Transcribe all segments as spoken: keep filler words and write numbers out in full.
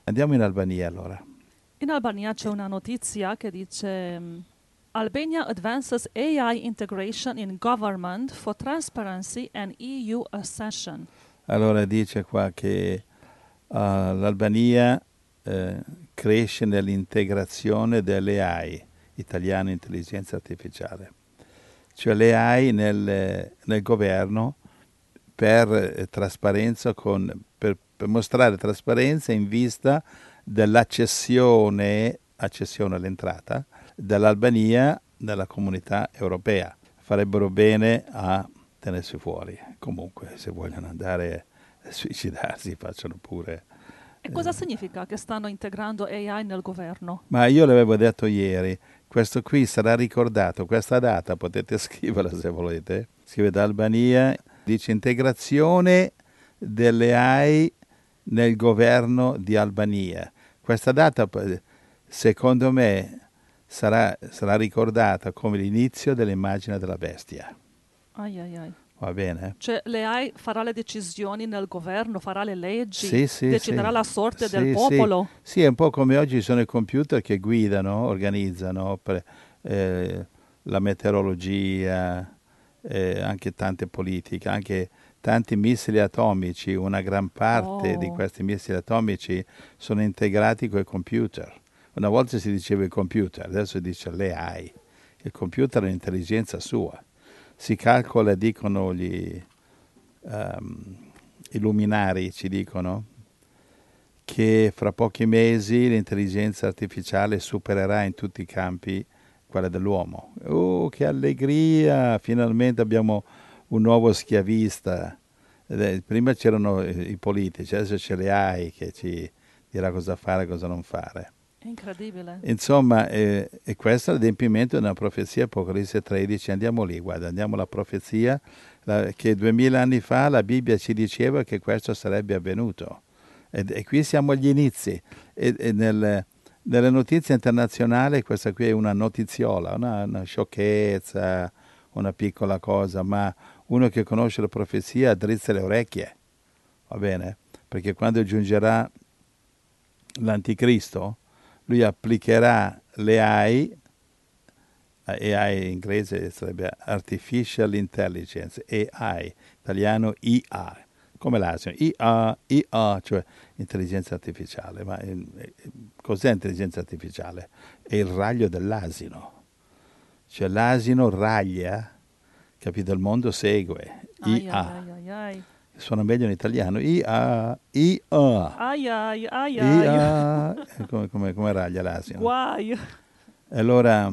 Andiamo in Albania allora. In Albania c'è una notizia che dice mm, Albania advances A I integration in government for transparency and E U accession. Allora dice qua che uh, l'Albania eh, cresce nell'integrazione delle A I, italiano intelligenza artificiale, cioè le A I nel, nel governo per eh, trasparenza, con, per, per mostrare trasparenza in vista dell'accessione accessione all'entrata dell'Albania nella comunità europea. Farebbero bene a tenersi fuori. Comunque, se vogliono andare a suicidarsi, facciano pure. E cosa significa che stanno integrando A I nel governo? Ma io l'avevo detto ieri, questo qui sarà ricordato, questa data potete scriverla se volete. Scrive da Albania, dice integrazione delle A I nel governo di Albania. Questa data, secondo me, sarà, sarà ricordata come l'inizio dell'immagine della bestia. Ai ai ai. Va bene? Cioè l'A I farà le decisioni nel governo, farà le leggi, Sì, sì, deciderà sì. la sorte Sì, del sì. popolo. Sì, è un po' come oggi sono i computer che guidano, organizzano per, eh, la meteorologia, eh, anche tante politiche, anche tanti missili atomici. Una gran parte di Oh, questi missili atomici sono integrati con i computer. Una volta si diceva il computer, adesso si dice le A I. Il computer è un'intelligenza sua. Si calcola, dicono gli um, i luminari, ci dicono, che fra pochi mesi l'intelligenza artificiale supererà in tutti i campi quella dell'uomo. Oh, che allegria! Finalmente abbiamo un nuovo schiavista. Eh, Prima c'erano i politici, adesso c'è le A I che ci dirà cosa fare e cosa non fare. è incredibile. Insomma, eh, e questo è l'adempimento di una profezia, Apocalisse tredici. Andiamo lì, guarda, andiamo alla profezia la, che duemila anni fa la Bibbia ci diceva che questo sarebbe avvenuto. E, e qui siamo agli inizi. E, e nel, nelle notizie internazionali questa qui è una notiziola, una, una sciocchezza, una piccola cosa, ma uno che conosce la profezia drizza le orecchie, va bene? Perché quando giungerà l'anticristo, lui applicherà le A I, A I in inglese sarebbe Artificial Intelligence, A I, italiano I A, come l'asino, I A, I A, cioè intelligenza artificiale. Ma eh, cos'è intelligenza artificiale? È il raglio dell'asino, cioè l'asino raglia, capito? Il mondo segue, Ai ai I A. ai ai ai. Suona meglio in italiano, I A, I A. Ai ai ai I ai. A, come, come, come raglia l'asino. Guai. Allora,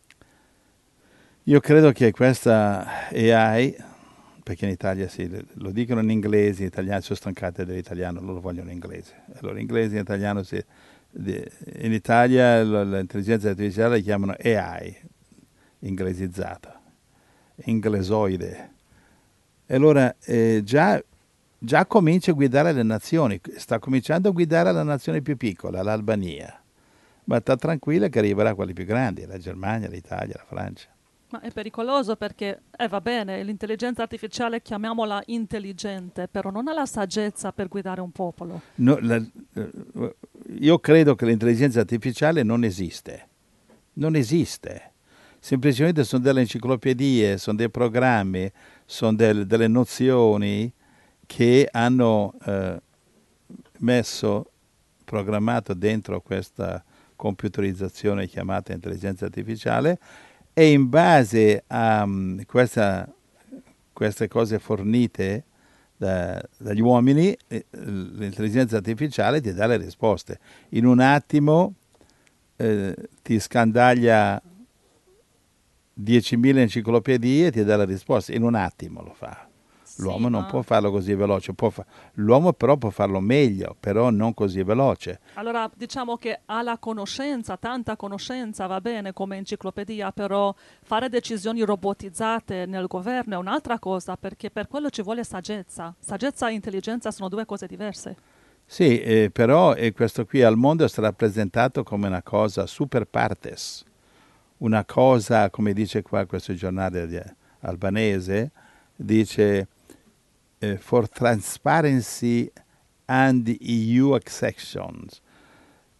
io credo che questa A I, perché in Italia sì, lo dicono in inglese, gli italiani sono stancati dell'italiano, loro vogliono l'inglese. Allora, inglese e italiano sì. In Italia l'intelligenza artificiale la chiamano A I, inglesizzata, inglesoide. E allora eh, già, già comincia a guidare le nazioni, sta cominciando a guidare la nazione più piccola, l'Albania. Ma sta tranquilla che arriverà a quelli più grandi, la Germania, l'Italia, la Francia. Ma è pericoloso perché, eh, va bene, l'intelligenza artificiale chiamiamola intelligente, però non ha la saggezza per guidare un popolo. No, la, eh, io credo che l'intelligenza artificiale non esiste. Non esiste. Semplicemente sono delle enciclopedie, sono dei programmi, sono del, delle nozioni che hanno eh, messo, programmato dentro questa computerizzazione chiamata intelligenza artificiale, e in base a um, questa, queste cose fornite da, dagli uomini, eh, l'intelligenza artificiale ti dà le risposte. In un attimo eh, ti scandaglia diecimila enciclopedie e ti dà la risposta. In un attimo lo fa. L'uomo Sì, non ma può farlo così veloce, può fa- l'uomo però può farlo meglio, però non così veloce. allora diciamo che ha la conoscenza, tanta conoscenza, va bene come enciclopedia, però fare decisioni robotizzate nel governo è un'altra cosa, perché per quello ci vuole saggezza. Saggezza e intelligenza sono due cose diverse. Sì, eh, però eh, questo qui al mondo sarà presentato come una cosa super partes, una cosa, come dice qua questo giornale di- albanese, dice eh, for transparency and E U accessions,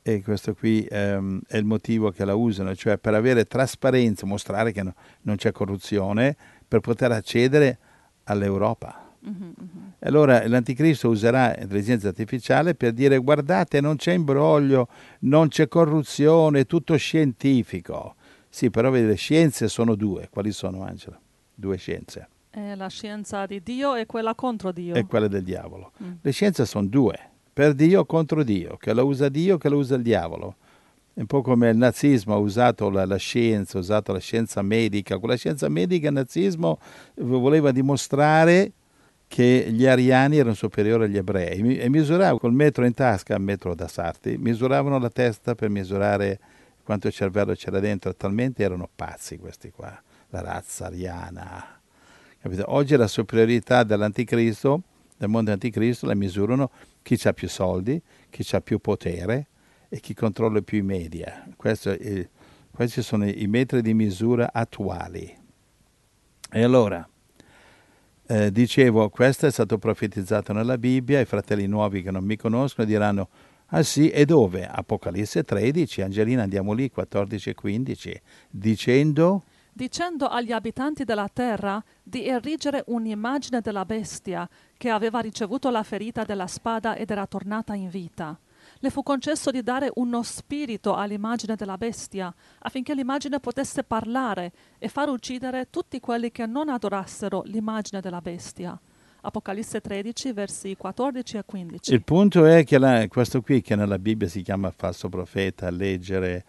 e questo qui ehm, è il motivo che la usano, cioè per avere trasparenza, mostrare che no, non c'è corruzione, per poter accedere all'Europa. Mhm, mhm. E allora l'anticristo userà l'intelligenza artificiale per dire guardate non c'è imbroglio, non c'è corruzione, è tutto scientifico. Sì, però vedi, le scienze sono due. Quali sono, Angela? Due scienze. È la scienza di Dio e quella contro Dio. E quella del diavolo. Mm. Le scienze sono due, per Dio o contro Dio, che la usa Dio, che la usa il diavolo. È un po' come il nazismo ha usato la, la scienza, ha usato la scienza medica. Con la scienza medica il nazismo voleva dimostrare che gli ariani erano superiori agli ebrei e misuravano col metro in tasca, metro da Sarti, misuravano la testa per misurare quanto cervello c'era dentro, talmente erano pazzi questi qua, la razza ariana. Capito? Oggi la superiorità dell'anticristo, del mondo anticristo, la misurano chi ha più soldi, chi ha più potere e chi controlla più i media. Questo è, questi sono i metri di misura attuali. E allora, Eh, dicevo, questo è stato profetizzato nella Bibbia, i fratelli nuovi che non mi conoscono diranno, ah sì, e dove? Apocalisse tredici, Angelina andiamo lì, quattordici e quindici, dicendo, Dicendo agli abitanti della terra di erigere un'immagine della bestia che aveva ricevuto la ferita della spada ed era tornata in vita. Le fu concesso di dare uno spirito all'immagine della bestia, affinché l'immagine potesse parlare e far uccidere tutti quelli che non adorassero l'immagine della bestia. Apocalisse tredici, versi quattordici e quindici. il punto è che la, questo qui che nella Bibbia si chiama falso profeta, leggere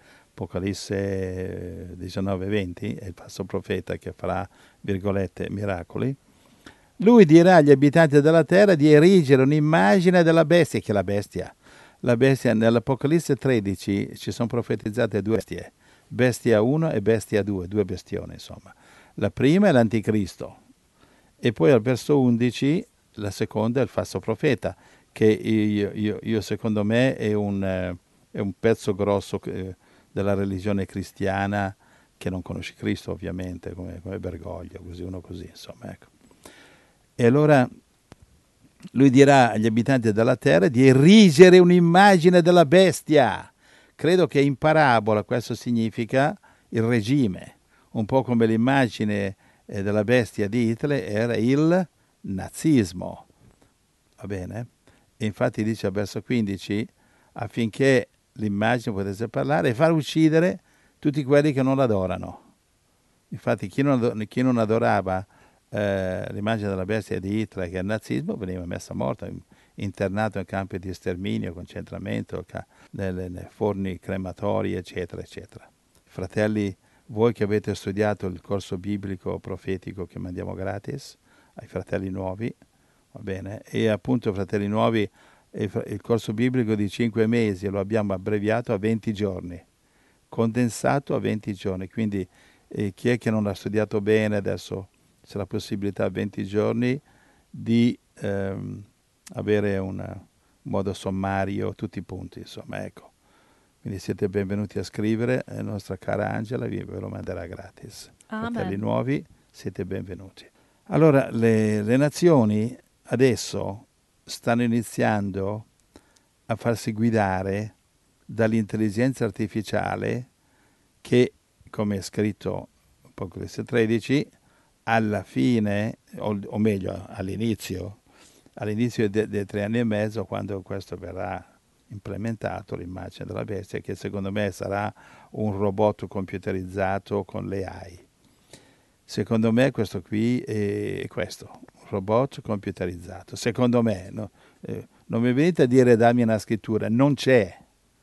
Apocalisse diciannove venti, è il falso profeta che farà, virgolette, miracoli, lui dirà agli abitanti della terra di erigere un'immagine della bestia, che è la bestia. La bestia, nell'Apocalisse tredici ci sono profetizzate due bestie, bestia uno e bestia due, due bestioni insomma. La prima è l'anticristo e poi al verso undici la seconda è il falso profeta, che io, io, io secondo me è un, eh, è un pezzo grosso eh, della religione cristiana che non conosce Cristo ovviamente, come, come Bergoglio, così uno così insomma, ecco. E allora lui dirà agli abitanti della terra di erigere un'immagine della bestia. Credo che in parabola questo significa il regime, un po' come l'immagine eh, della bestia di Hitler era il nazismo. Va bene? E infatti dice al verso quindici, affinché l'immagine potesse parlare e far uccidere tutti quelli che non l'adorano. Infatti chi non, chi non adorava Eh, l'immagine della bestia di Hitler, che è il nazismo, veniva messa a morte, internato in campi di sterminio, concentramento, ca- nelle, nei forni crematori, eccetera, eccetera. Fratelli, voi che avete studiato il corso biblico profetico che mandiamo gratis ai fratelli nuovi, va bene? E appunto, fratelli nuovi, il corso biblico di cinque mesi lo abbiamo abbreviato a venti giorni, condensato a venti giorni, quindi eh, chi è che non l'ha studiato bene adesso c'è la possibilità a venti giorni di ehm, avere un modo sommario, tutti i punti, insomma, ecco. Quindi siete benvenuti a scrivere, la nostra cara Angela vi ve lo manderà gratis. Amen. Fratelli nuovi, siete benvenuti. Allora, le, le nazioni adesso stanno iniziando a farsi guidare dall'intelligenza artificiale che, come è scritto in Apocalisse tredici, alla fine, o, o meglio all'inizio, all'inizio dei de tre anni e mezzo, quando questo verrà implementato, l'immagine della bestia, che secondo me sarà un robot computerizzato con l'A I. Secondo me questo qui è questo, un robot computerizzato. Secondo me, no? eh, non mi venite a dire dammi una scrittura, non c'è,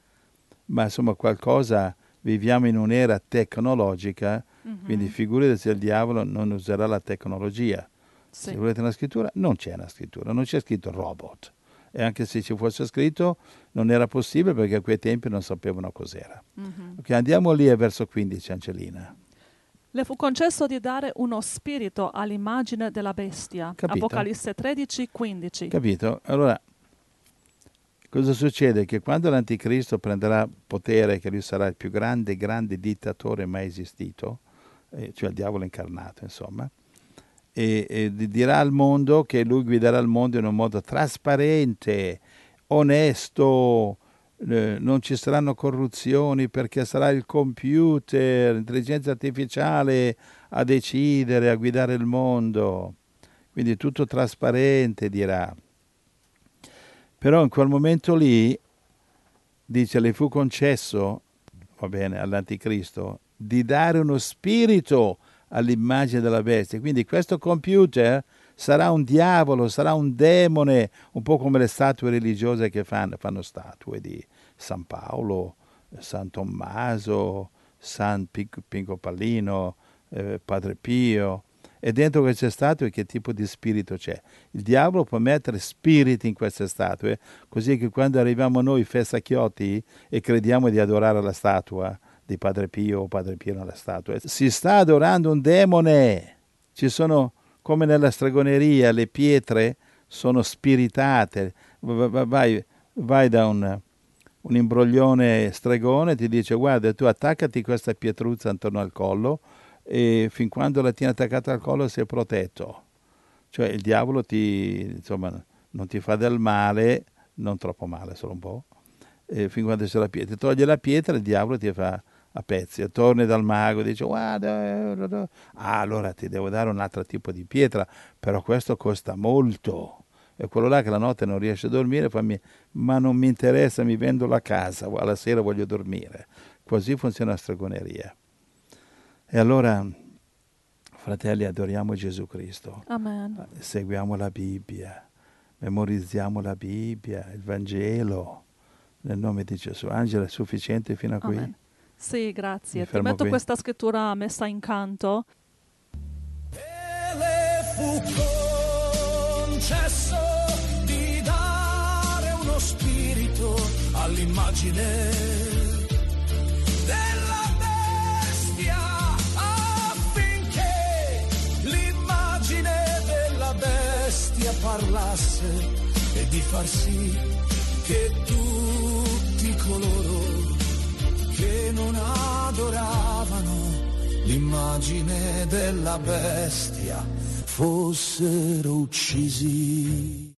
ma insomma qualcosa, viviamo in un'era tecnologica. Mm-hmm. Quindi figurate se il diavolo non userà la tecnologia. Sì. Se volete una scrittura, non c'è una scrittura, non c'è scritto robot. E anche se ci fosse scritto, non era possibile perché a quei tempi non sapevano cos'era. Mm-hmm. Ok, andiamo lì a verso quindici, Angelina. Le fu concesso di dare uno spirito all'immagine della bestia. Capito? Apocalisse tredici, quindici. Capito? Allora, cosa succede? Che quando l'anticristo prenderà potere, che lui sarà il più grande, grande dittatore mai esistito, cioè il diavolo incarnato, insomma, e, e dirà al mondo che lui guiderà il mondo in un modo trasparente, onesto, eh, non ci saranno corruzioni perché sarà il computer, l'intelligenza artificiale a decidere, a guidare il mondo. Quindi tutto trasparente, dirà. Però in quel momento lì, dice, le fu concesso, va bene, all'anticristo, di dare uno spirito all'immagine della bestia. Quindi questo computer sarà un diavolo, sarà un demone, un po' come le statue religiose che fanno, fanno statue di San Paolo, San Tommaso, San Pinco Pallino, eh, Padre Pio. E dentro queste statue che tipo di spirito c'è? Il diavolo può mettere spiriti in queste statue, così che quando arriviamo noi fessacchiotti e crediamo di adorare la statua di Padre Pio o Padre Pio nella statua, si sta adorando un demone. Ci sono, come nella stregoneria, le pietre sono spiritate. Vai, vai da un, un imbroglione stregone e ti dice: guarda, tu attaccati questa pietruzza intorno al collo, e fin quando la tieni attaccata al collo sei protetto. Cioè il diavolo ti, insomma, non ti fa del male, non troppo male, solo un po', e fin quando c'è la pietra. Ti toglie la pietra, il diavolo ti fa a pezzi. E torni dal mago e dice: guarda, ah, allora ti devo dare un altro tipo di pietra, però questo costa molto. E quello là che la notte non riesce a dormire fa: ma non mi interessa, mi vendo la casa, alla sera voglio dormire. Così funziona la stregoneria. E allora, fratelli, adoriamo Gesù Cristo. Amen. Seguiamo la Bibbia, memorizziamo la Bibbia, il Vangelo, nel nome di Gesù. Angela, è sufficiente fino a qui? Amen. Sì, grazie. Mi Ti fermo metto qui. questa scrittura messa in canto. E le fu concesso di dare uno spirito all'immagine della bestia, affinché l'immagine della bestia parlasse e di far sì che tutti coloro che non adoravano l'immagine della bestia fossero uccisi.